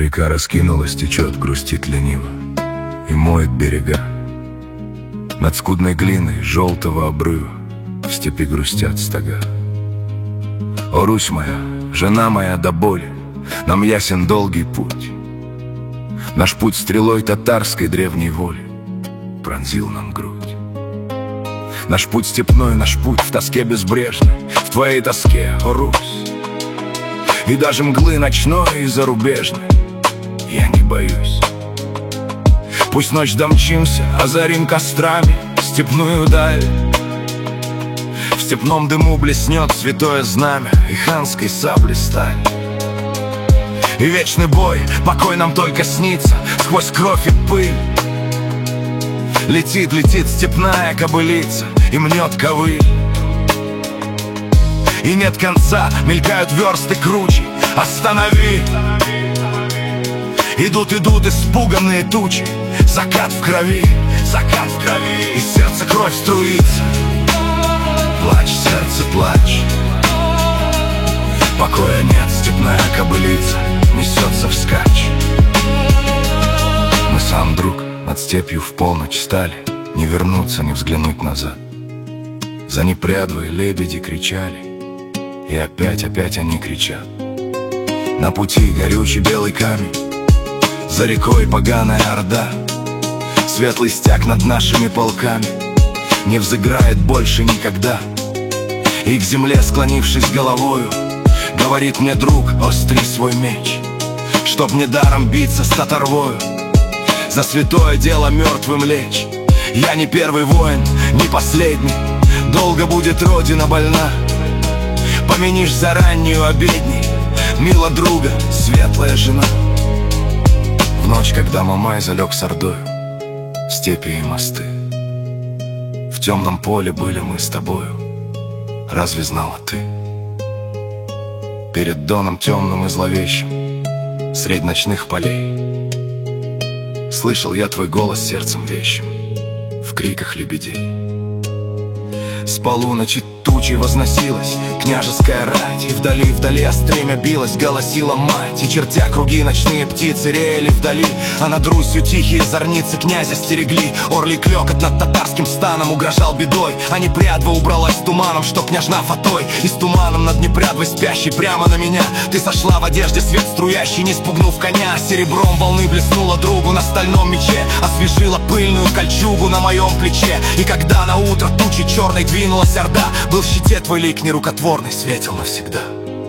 Река раскинулась, течет, грустит лениво и моет берега. Над скудной глиной желтого обрыва в степи грустят стога. О, Русь моя, жена моя до боли, нам ясен долгий путь. Наш путь стрелой татарской древней воли пронзил нам грудь. Наш путь степной, наш путь в тоске безбрежной, в твоей тоске, о, Русь. И даже мглы ночной и зарубежной я не боюсь. Пусть ночь домчимся, озарим кострами степную даль. В степном дыму блеснет святое знамя и ханской сабли сталь. И вечный бой, покой нам только снится сквозь кровь и пыль. Летит, летит степная кобылица и мнет ковыль. И нет конца, мелькают версты кручи. Останови! Идут, идут испуганные тучи. Закат в крови, закат в крови. И сердце кровь струится. Плачь, сердце, плачь. Покоя нет, степная кобылица несется вскачь. Мы сам, друг, над степью в полночь стали, не вернуться, не взглянуть назад. За непрядвой лебеди кричали, и опять, опять они кричат. На пути горючий белый камень, за рекой поганая орда. Светлый стяг над нашими полками не взыграет больше никогда. И к земле, склонившись головою, говорит мне друг: остри свой меч, чтоб не даром биться с татарвою, за святое дело мертвым лечь. Я не первый воин, не последний, долго будет родина больна. Помянишь за раннюю обедней, мила друга, светлая жена. В ночь, когда Мамай залег с ордою, степи и мосты, в темном поле были мы с тобою, разве знала ты? Перед доном темным и зловещим, средь ночных полей, слышал я твой голос сердцем вещим в криках лебедей. С полуночи тучей возносилась княжеская рать, и вдали, вдали остремя билась, голосила мать. И чертя круги ночные птицы реяли вдали, а над Русью тихие зорницы князя стерегли. Орлий клёкот над татарским станом угрожал бедой, а Непрядва убралась туманом, что княжна Фатой. И с туманом над Непрядвой спящей прямо на меня ты сошла в одежде свет струящий, не спугнув коня. Серебром волны блеснула другу на стальном мече, освежила пыльную кольчугу на моем плече. И когда на утро тучи черной двинулась орда, был в щите твой лик нерукотворный, светил навсегда.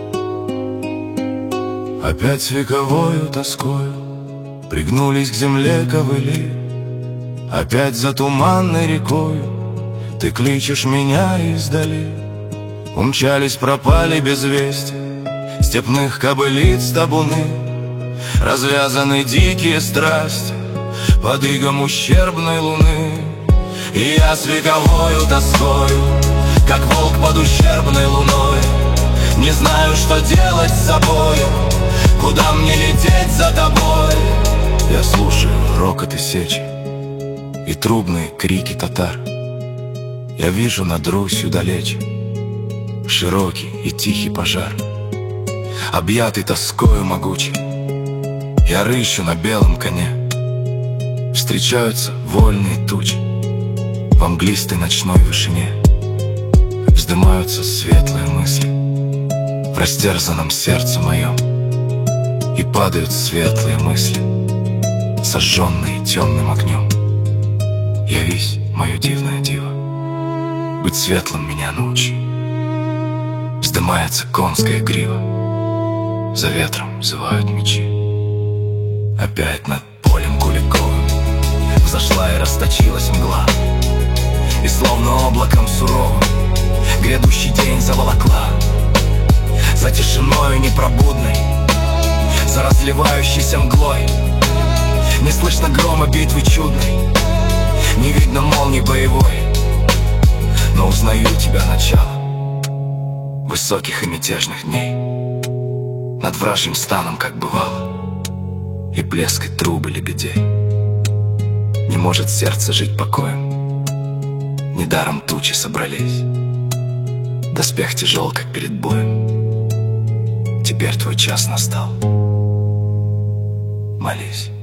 Опять с вековою тоскою пригнулись к земле ковыли, опять за туманной рекою ты кличешь меня издали. Умчались, пропали без вести степных кобылиц табуны, развязаны дикие страсти под игом ущербной луны. И я с вековою тоскою, как волк под ущербной луной, не знаю, что делать с собою, куда мне лететь за тобой. Я слушаю рокот и сечи и трубные крики татар. Я вижу над Русью далече широкий и тихий пожар. Объятый тоскою могучий, я рыщу на белом коне. Встречаются вольные тучи во мглистой ночной вышине, вздымаются светлые мысли в растерзанном сердце моем, и падают светлые мысли, сожженные темным огнем. Явись, мое дивное диво, быть светлым меня научи. Вздымается конская грива, за ветром взывают мечи. Опять над полем Куликовым взошла и расточилась мгла, и словно облаком суровым грядущий день заволокла. За тишиною непробудной, за разливающейся мглой, не слышно грома битвы чудной, не видно молнии боевой. Но узнаю тебя начало высоких и мятежных дней, над вражьим станом, как бывало, и плескать трубы лебедей. Не может сердце жить покоем, недаром тучи собрались. Доспех тяжел, как перед боем, теперь твой час настал. молись.